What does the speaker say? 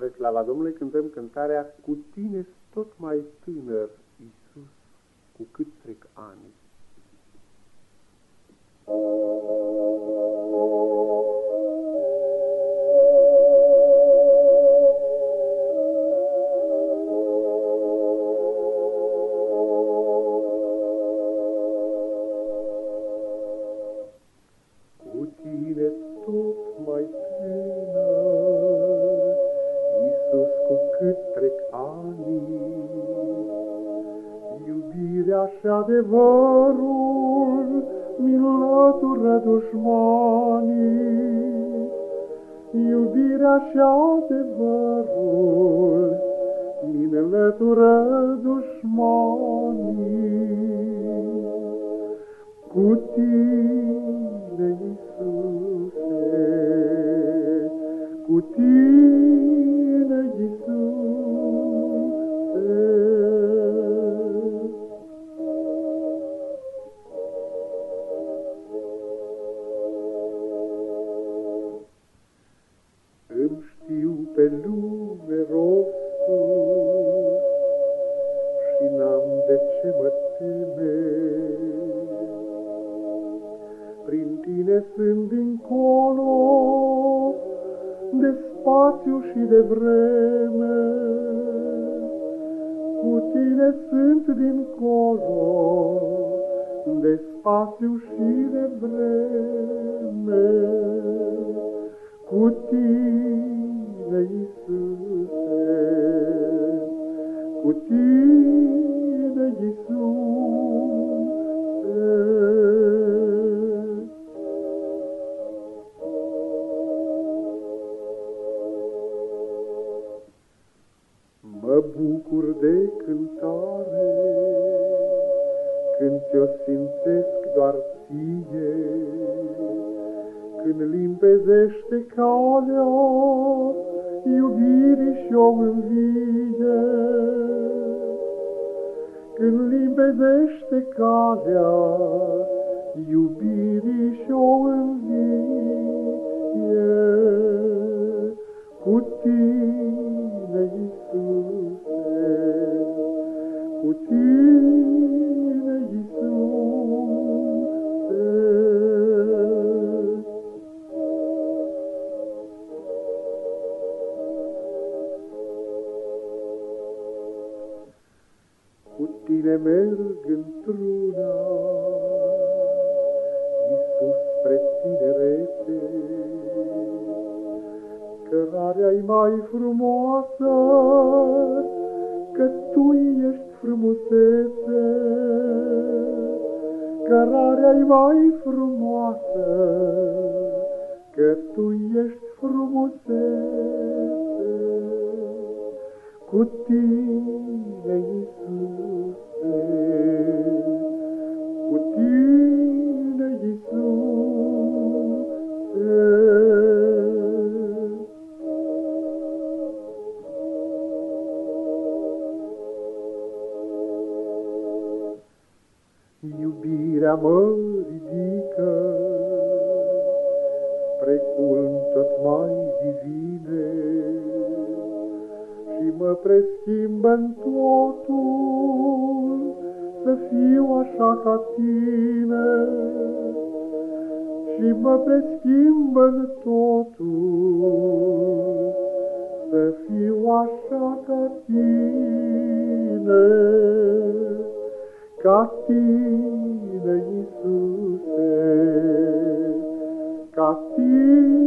Spre slava Domnului cântăm cântarea Cu tine tot mai tânăr, Iisus, cu cât trec ani. Cu tine tot mai tânăr, Iisus, cu cât trec ani, iubirea și adevărul mi-nlătură dușmanii. Iubirea și adevărul mi-nlătură dușmanii. Cu tine, Iisuse, cu tine, Iisuse, îmi știu pe lume rostul și n-am de ce mă teme. Prin tine sunt dincolo de spațiu și de vreme. Cu tine sunt dincolo de spațiu și de vreme. Cu tine, Iisuse, cu tine, Iisuse. Mă bucur de cântare când ți-o simțesc doar ție, când limpezește calea iubirii și-o învie. Când limpezește calea iubirii și-o învie. Cu tine, Iisuse, cu tine, Iisuse. Cu tine merg într-una, Iisus, spre tinerete. Cărarea-i mai frumoasă, că Tu ești frumusețe. Cărarea-i mai frumoasă, că Tu ești frumusețe. Cu tine, Iisuse, cu tine, Iisuse. Iubirea mă ridică spre culmi tot mai divine și mă preschimbă-n totul să fiu așa ca Tine. Și mă preschimbă-n totul să fiu așa ca Tine. Ca Tine, Iisuse, ca Tine.